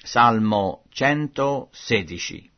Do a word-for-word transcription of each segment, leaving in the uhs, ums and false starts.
Salmo centosedici.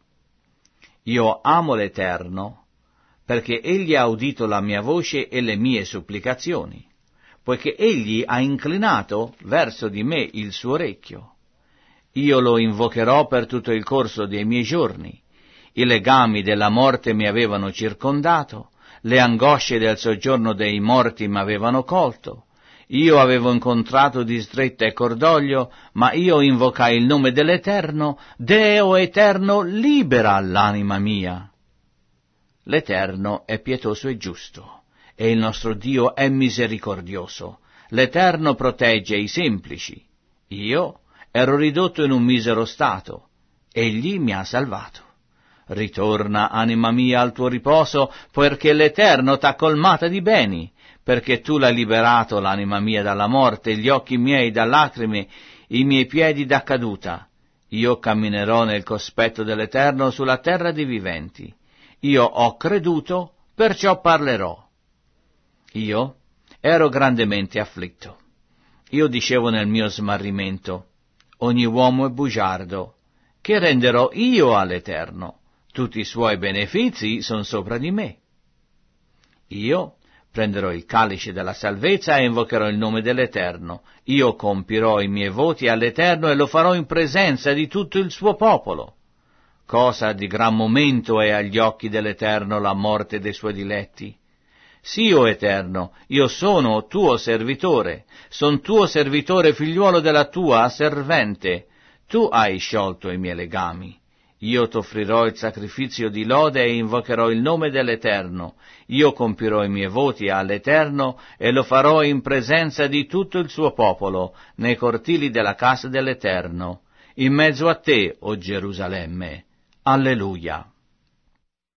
Io amo l'Eterno, perché Egli ha udito la mia voce e le mie supplicazioni, poiché Egli ha inclinato verso di me il suo orecchio. Io lo invocherò per tutto il corso dei miei giorni. I legami della morte mi avevano circondato, le angosce del soggiorno dei morti mi avevano colto. Io avevo incontrato disdetta e cordoglio, ma io invocai il nome dell'Eterno. Deo eterno, libera l'anima mia. L'Eterno è pietoso e giusto, e il nostro Dio è misericordioso. L'Eterno protegge i semplici. Io ero ridotto in un misero stato, egli mi ha salvato. Ritorna, anima mia, al tuo riposo, poiché l'Eterno t'ha colmata di beni, perché tu l'hai liberato l'anima mia dalla morte, gli occhi miei da lacrime, i miei piedi da caduta. Io camminerò nel cospetto dell'Eterno sulla terra dei viventi. Io ho creduto, perciò parlerò. Io ero grandemente afflitto. Io dicevo nel mio smarrimento, ogni uomo è bugiardo, che renderò io all'Eterno? Tutti i suoi benefici sono sopra di me. Io prenderò il calice della salvezza e invocherò il nome dell'Eterno. Io compirò i miei voti all'Eterno e lo farò in presenza di tutto il suo popolo. Cosa di gran momento è agli occhi dell'Eterno la morte dei suoi diletti? Sì, o Eterno, io sono tuo servitore, son tuo servitore, figliuolo della tua servente. Tu hai sciolto i miei legami. Io t'offrirò il sacrificio di lode e invocherò il nome dell'Eterno. Io compirò i miei voti all'Eterno e lo farò in presenza di tutto il suo popolo, nei cortili della casa dell'Eterno, in mezzo a te, o Gerusalemme. Alleluia.